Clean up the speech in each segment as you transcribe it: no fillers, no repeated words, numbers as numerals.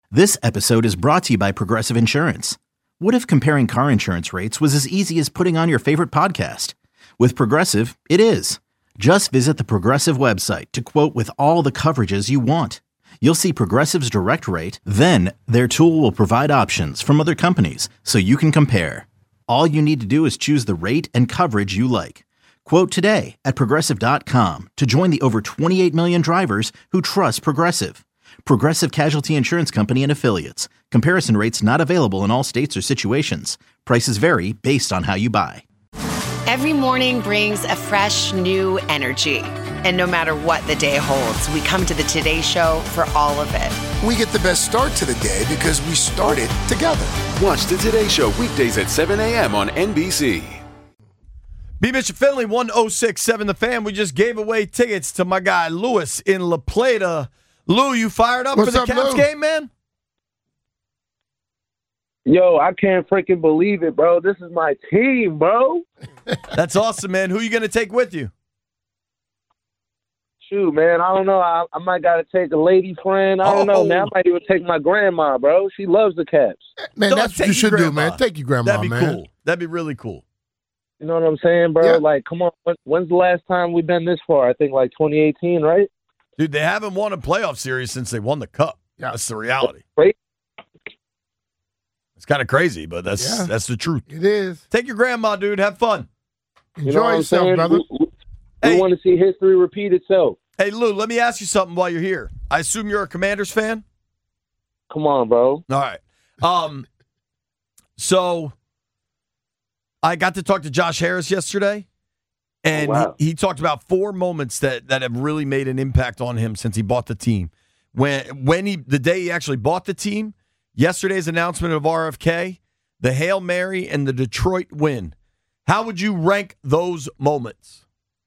This episode is brought to you by Progressive Insurance. What if comparing car insurance rates was as easy as putting on your favorite podcast? With Progressive, it is. Just visit the Progressive website to quote with all the coverages you want. You'll see Progressive's direct rate, then their tool will provide options from other companies so you can compare. All you need to do is choose the rate and coverage you like. Quote today at Progressive.com to join the over 28 million drivers who trust Progressive. Progressive Casualty Insurance Company and Affiliates. Comparison rates not available in all states or situations. Prices vary based on how you buy. Every morning brings a fresh, new energy. And no matter what the day holds, we come to the Today Show for all of it. We get the best start to the day because we started together. Watch the Today Show weekdays at 7 a.m. on NBC. B. Bishop Finley, 106.7 The Fan. We just gave away tickets to my guy Lewis in La Plata. Lou, you fired up What's for the up, Cavs Lou? game, man? Yo, I can't freaking believe it, bro. This is my team, bro. That's awesome, man. Who are you going to take with you? Shoot, man, I don't know. I might got to take a lady friend. I don't know, man. I might even take my grandma, bro. She loves the Cavs. Man, that's what you should do, man. Take your grandma, That'd be man. cool. That'd be really cool. You know what I'm saying, bro? Yeah. Like, come on. When's the last time we've been this far? I think like 2018, right? Dude, they haven't won a playoff series since they won the Cup. Yeah. That's the reality. Right? It's kind of crazy, but that's the truth. It is. Take your grandma, dude. Have fun. You know Enjoy what I'm yourself, saying? brother. We want to see history repeat itself. Hey, Lou, let me ask you something while you're here. I assume you're a Commanders fan? Come on, bro. All right. So I got to talk to Josh Harris yesterday, and he talked about 4 moments that have really made an impact on him since he bought the team. The day he actually bought the team, yesterday's announcement of RFK, the Hail Mary, and the Detroit win. How would you rank those moments?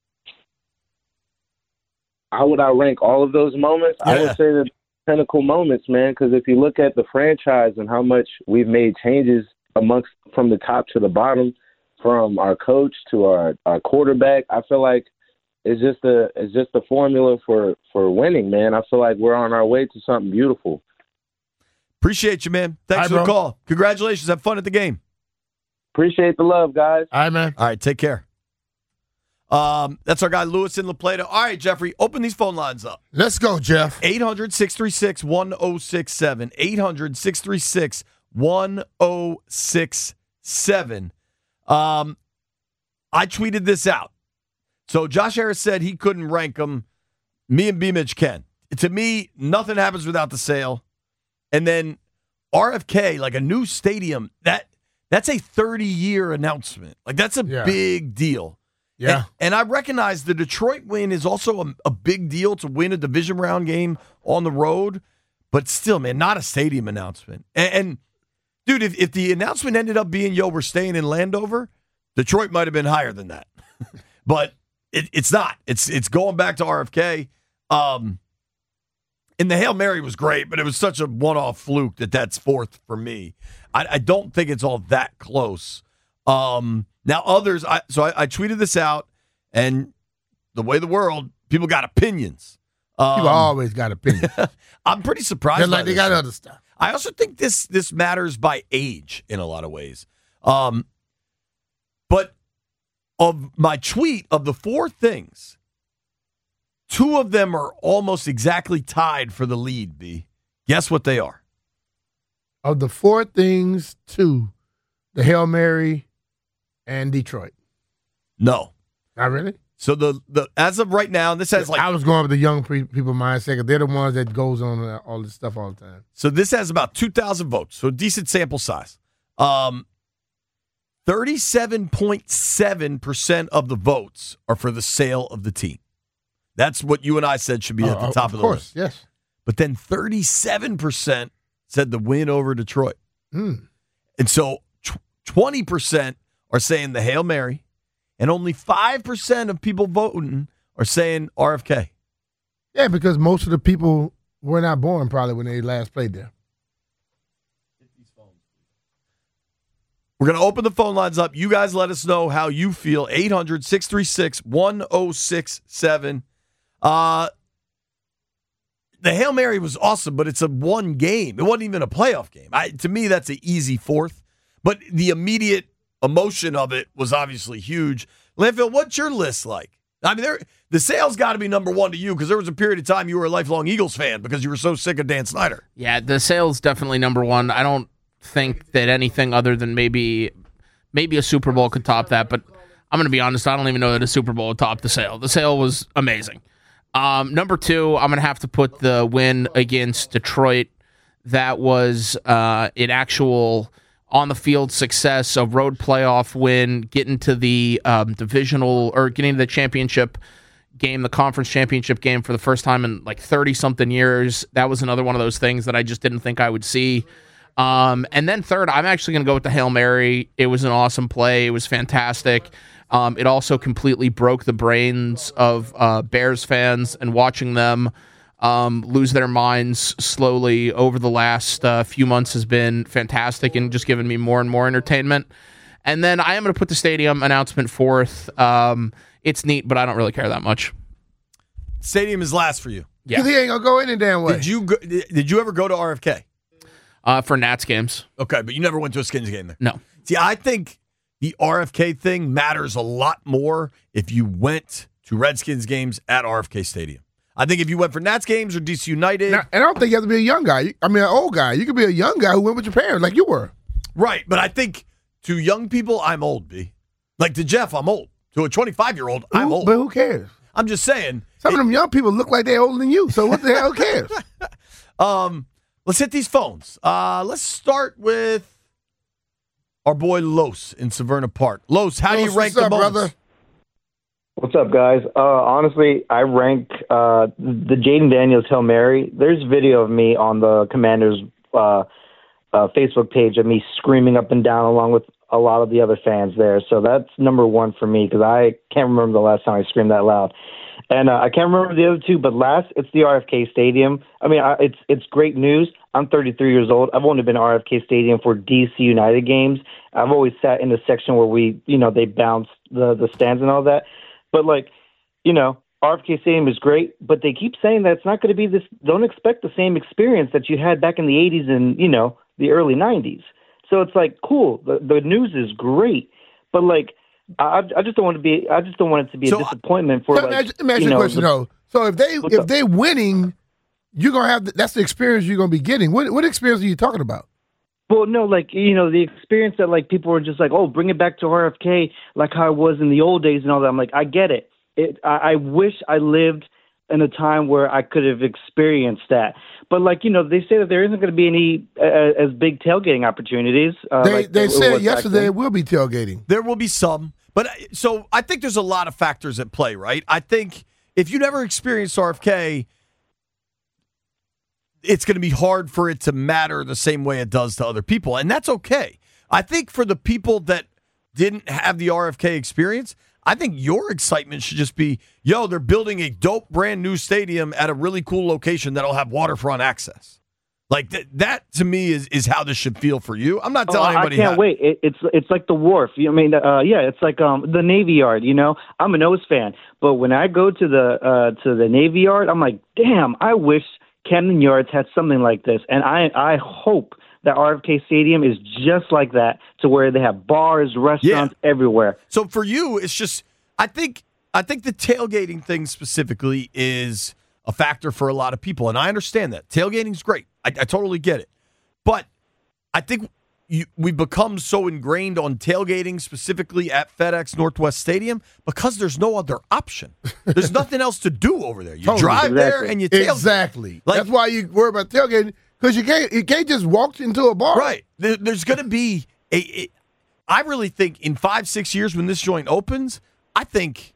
How would I rank all of those moments? Yeah. I would say the pinnacle moments, man, because if you look at the franchise and how much we've made changes from the top to the bottom, from our coach to our quarterback, I feel like it's just a formula for winning, man. I feel like we're on our way to something beautiful. Appreciate you, man. Thanks for the call. Congratulations. Have fun at the game. Appreciate the love, guys. All right, man. All right, take care. That's our guy, Lewis in La Plata. All right, Jeffrey, open these phone lines up. Let's go, Jeff. 800-636-1067. 800-636-1067. I tweeted this out. So Josh Harris said he couldn't rank them. Me and B-Mitch can. To me, nothing happens without the sale. And then RFK, like a new stadium, that's a 30-year announcement. Like, that's a big deal. Yeah. And I recognize the Detroit win is also a big deal to win a division round game on the road. But still, man, not a stadium announcement. And dude, if the announcement ended up being, we're staying in Landover, Detroit might have been higher than that. But it's not. It's going back to RFK. And the Hail Mary was great, but it was such a one-off fluke that's fourth for me. I don't think it's all that close. Now others, I tweeted this out, and the way the world, people got opinions. People always got opinions. I'm pretty surprised. Just by like they this. got other stuff. I also think this matters by age in a lot of ways. But of my tweet of the 4 things, 2 of them are almost exactly tied for the lead, B. Guess what they are? Of the 4 things, 2, the Hail Mary and Detroit. No. Not really? So the as of right now, this has I was going with the young people mindset, 'cause they're the ones that goes on all this stuff all the time. So this has about 2,000 votes, so a decent sample size. 37.7% of the votes are for the sale of the team. That's what you and I said should be at the top of the list. Of course, yes. But then 37% said the win over Detroit. And so 20% are saying the Hail Mary, and only 5% of people voting are saying RFK. Yeah, because most of the people were not born probably when they last played there. We're going to open the phone lines up. You guys let us know how you feel. 800-636-1067. the Hail Mary was awesome, but it's a one game. It wasn't even a playoff game. To me, that's an easy fourth. But the immediate emotion of it was obviously huge. Landfill, what's your list like? I mean, the sales got to be number one to you because there was a period of time you were a lifelong Eagles fan because you were so sick of Dan Snyder. Yeah, the sales definitely number one. I don't think that anything other than maybe a Super Bowl could top that, but I'm going to be honest, I don't even know that a Super Bowl would top the sale. The sale was amazing. Number two, I'm going to have to put the win against Detroit. That was an actual on-the-field success, a road playoff win, getting to the divisional or getting to the championship game, the conference championship game for the first time in like 30-something years. That was another one of those things that I just didn't think I would see. And then third, I'm actually going to go with the Hail Mary. It was an awesome play. It was fantastic. It also completely broke the brains of Bears fans, and watching them lose their minds slowly over the last few months has been fantastic and just given me more and more entertainment. And then I am going to put the stadium announcement fourth. It's neat, but I don't really care that much. Stadium is last for you. Yeah. Because he ain't going to go any damn way. Did you ever go to RFK? For Nats games. Okay, but you never went to a Skins game there? No. See, I think the RFK thing matters a lot more if you went to Redskins games at RFK Stadium. I think if you went for Nats games or DC United. Now, and I don't think you have to be a young guy. An old guy. You could be a young guy who went with your parents like you were. Right, but I think to young people, I'm old, B. Like to Jeff, I'm old. To a 25-year-old, I'm old. But who cares? I'm just saying. Some of them young people look like they're older than you, so what the hell cares? Let's hit these phones. Let's start with our boy Los in Severna Park. Los, how do you rank the moments? Brother? What's up, guys? Honestly, I rank the Jaden Daniels Hail Mary. There's video of me on the Commanders' Facebook page of me screaming up and down along with a lot of the other fans there. So that's number one for me because I can't remember the last time I screamed that loud. And I can't remember the other two, but last, it's the RFK Stadium. I mean, it's great news. I'm 33 years old. I've only been to RFK Stadium for DC United games. I've always sat in the section where they bounce the stands and all that. But, RFK Stadium is great, but they keep saying that it's not going to be this. Don't expect the same experience that you had back in the 80s and, the early 90s. So it's like, cool. The news is great, but, I just don't want it to be a disappointment for. Let me ask you a question though. So if they winning, you're gonna have that's the experience you're gonna be getting. What experience are you talking about? Well, no, the experience that people were just like, oh, bring it back to RFK like how it was in the old days and all that. I'm like, I get it. I wish I lived in a time where I could have experienced that. But they say that there isn't going to be any as big tailgating opportunities. They said yesterday there will be tailgating. There will be some. But so I think there's a lot of factors at play, right? I think if you never experienced RFK, it's going to be hard for it to matter the same way it does to other people. And that's okay. I think for the people that didn't have the RFK experience, I think your excitement should just be, they're building a dope brand new stadium at a really cool location that'll have waterfront access. That to me is how this should feel for you. I'm not telling anybody. I can't wait. It's like the wharf. It's like the Navy Yard. I'm an O's fan, but when I go to the Navy Yard, I'm like, damn, I wish Camden Yards had something like this, and I hope that RFK Stadium is just like that, to where they have bars, restaurants everywhere. So for you, it's just I think the tailgating thing specifically is a factor for a lot of people, and I understand that. Tailgating's great. I totally get it. But I think we've become so ingrained on tailgating, specifically at FedEx Northwest Stadium, because there's no other option. There's nothing else to do over there. You drive there and you tailgate. Exactly. That's why you worry about tailgating, because you can't just walk into a bar. Right. There's going to be I really think in 5-6 years when this joint opens, I think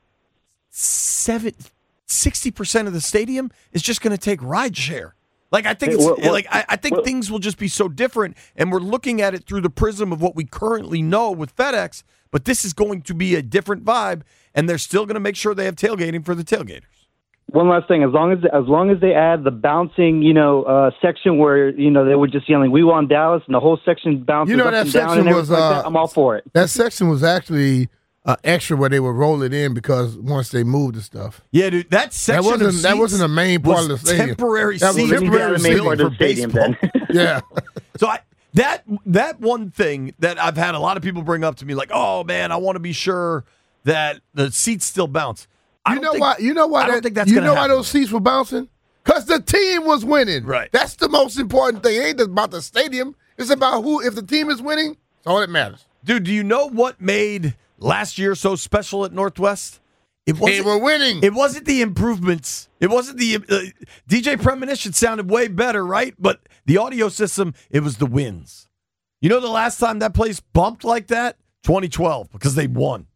60% of the stadium is just going to take ride share. I think I think things will just be so different, and we're looking at it through the prism of what we currently know with FedEx. But this is going to be a different vibe, and they're still going to make sure they have tailgating for the tailgaters. One last thing, as long as they add the bouncing, section where they were just yelling, "We want Dallas," and the whole section bounces up and down and everything like that, I'm all for it. That section was actually extra where they would roll it in because once they moved the stuff. Yeah, dude, that section that wasn't a main part of the stadium. Temporary that was seating temporary main part of the stadium. Then. Yeah. So that one thing that I've had a lot of people bring up to me, like, oh man, I want to be sure that the seats still bounce. You know why? I don't think that's going to happen. Why those seats were bouncing? Because the team was winning. Right. That's the most important thing. It ain't about the stadium. It's about who. If the team is winning, that's all that matters. Dude, do you know what made last year so special at Northwest? They were winning. It wasn't the improvements. It wasn't the DJ Premonition sounded way better, right? But the audio system, it was the wins. You know the last time that place bumped like that? 2012, because they won.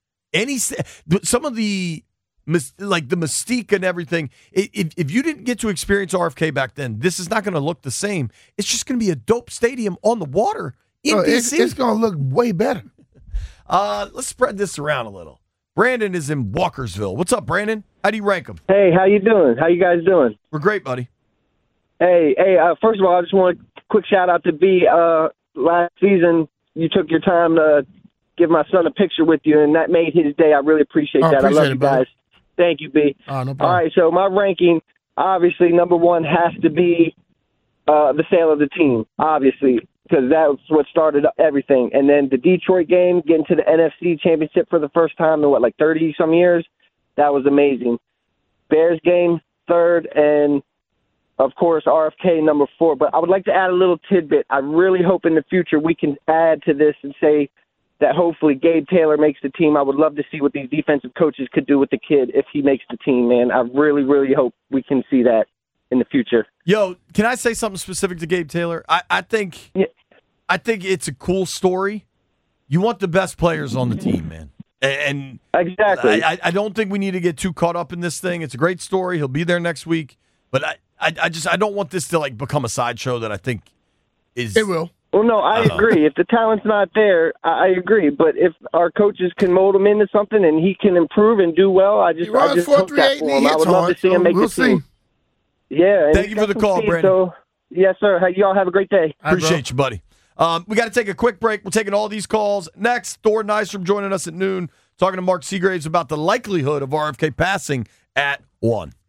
Some of the mystique and everything. If you didn't get to experience RFK back then, this is not going to look the same. It's just going to be a dope stadium on the water in DC. It's going to look way better. Let's spread this around a little. Brandon is in Walkersville. What's up, Brandon? How do you rank them? Hey, how you doing? How you guys doing? We're great, buddy. Hey, first of all, I just want a quick shout-out to B. Last season, you took your time to give my son a picture with you, and that made his day. I really appreciate that. I love you guys. Thank you, B. No problem. All right, so my ranking, obviously, number one has to be the sale of the team, obviously, because that's what started everything. And then the Detroit game, getting to the NFC Championship for the first time in, 30-some years? That was amazing. Bears game, third, and, of course, RFK, number 4. But I would like to add a little tidbit. I really hope in the future we can add to this and say that hopefully Gabe Taylor makes the team. I would love to see what these defensive coaches could do with the kid if he makes the team, man. I really, really hope we can see that in the future. Yo, can I say something specific to Gabe Taylor? I think it's a cool story. You want the best players on the team, man. And exactly. I don't think we need to get too caught up in this thing. It's a great story. He'll be there next week. But I don't want this to become a sideshow that I think is. It will. Well, no, I agree. If the talent's not there, I agree. But if our coaches can mold him into something and he can improve and do well, I just hope that for him. I would love to see him make the team. Yeah. Thank you for the call, Brandon. So, yes, sir. Y'all have a great day. Appreciate you, buddy. We got to take a quick break. We're taking all these calls. Next, Thor Nystrom joining us at noon, talking to Mark Seagraves about the likelihood of RFK passing at 1.